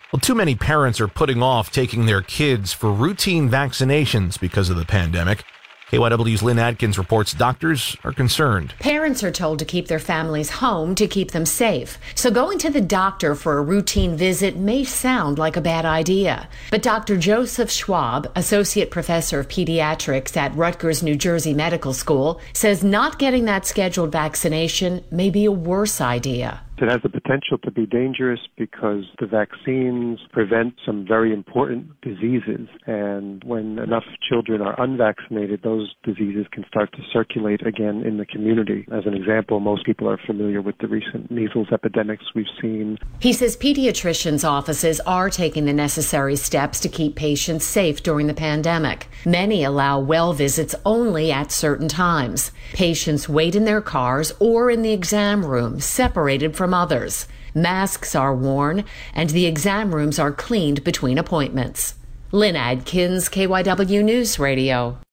Well, too many parents are putting off taking their kids for routine vaccinations because of the pandemic. KYW's Lynn Adkins reports doctors are concerned. Parents are told to keep their families home to keep them safe. So going to the doctor for a routine visit may sound like a bad idea. But Dr. Joseph Schwab, associate professor of pediatrics at Rutgers, New Jersey Medical School, says not getting that scheduled vaccination may be a worse idea. It has the potential to be dangerous because the vaccines prevent some very important diseases. And when enough children are unvaccinated, those diseases can start to circulate again in the community. As an example, most people are familiar with the recent measles epidemics we've seen. He says pediatricians' offices are taking the necessary steps to keep patients safe during the pandemic. Many allow well visits only at certain times. Patients wait in their cars or in the exam room, separated from others. Masks are worn, and the exam rooms are cleaned between appointments. Lynn Adkins, KYW News Radio.